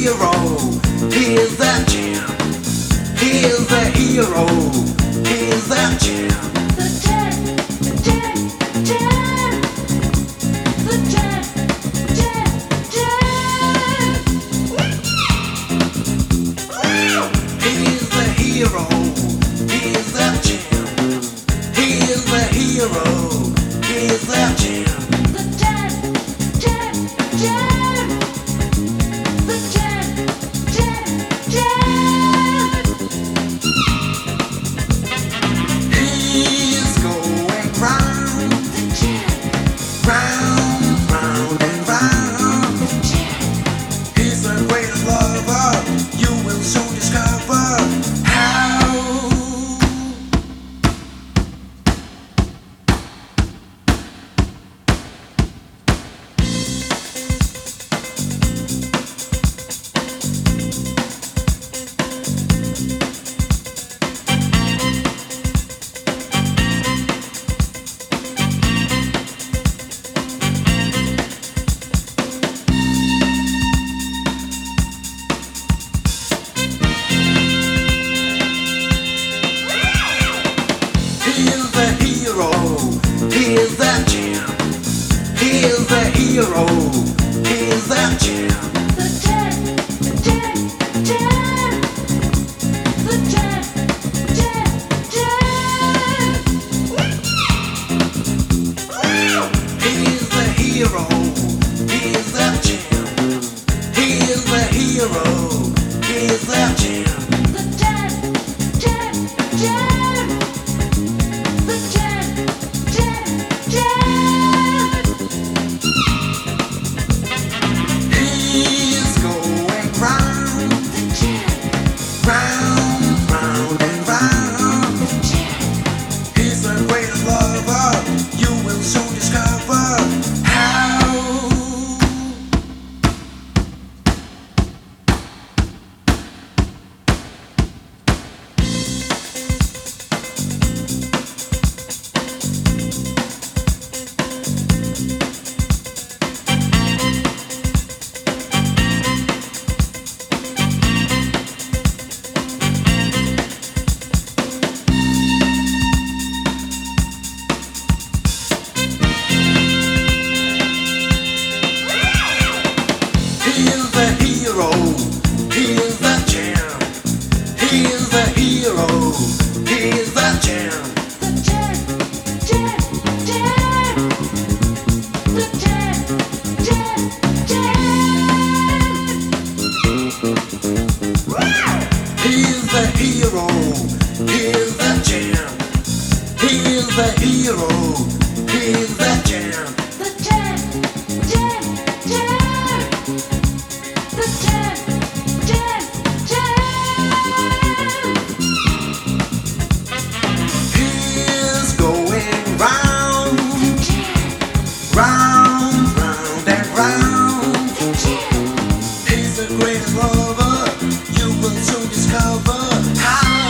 hero. He is that champ. He is the hero. He is that champ. The champ, the champ, champ. The champ, champ, champ. He is the hero. He is that champ. He is the hero. He is that champ. The champ, champ, champ. The champ, champ, champ. He's going round, The champ, round, round and round. the champ. He's the greatest lover. You will soon discover how. He is the hero. He is that champ. He is the hero. He is that champ. The champ, champ, champ. The champ, champ, champ. He is the hero. He is that champ. He is the hero. He is that champ. The champ, champ, champ. The champ, champ, champ. He's going round, The champ, round, round and round. the champ. He's the greatest lover. You will soon discover how. He is the hero. He is the champ. He is the hero. He is the champ. The champ, champ, champ. The champ, champ, champ. He is the hero. He is the champ. He is the hero. He is the champ. The champ, champ, champ. The champ, champ, champ. He's going round, The champ, round, round and round. the champ. He's the greatest lover. You will soon discover how.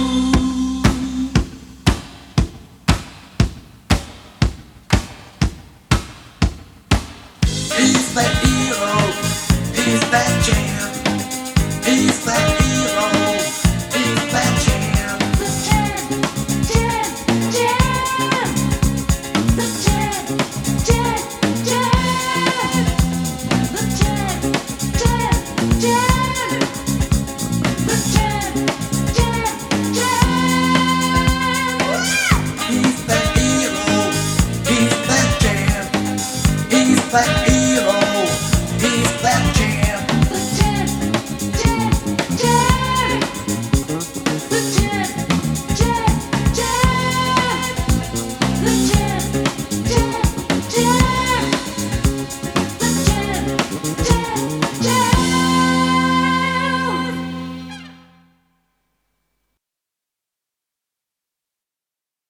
He's the hero. He's that champ. He's the hero. He's that champ. The champ, champ, champ. The champ, champ, champ. The champ, champ, champ. The champ, champ, champ. He's the hero. He's that champ. He's the hero.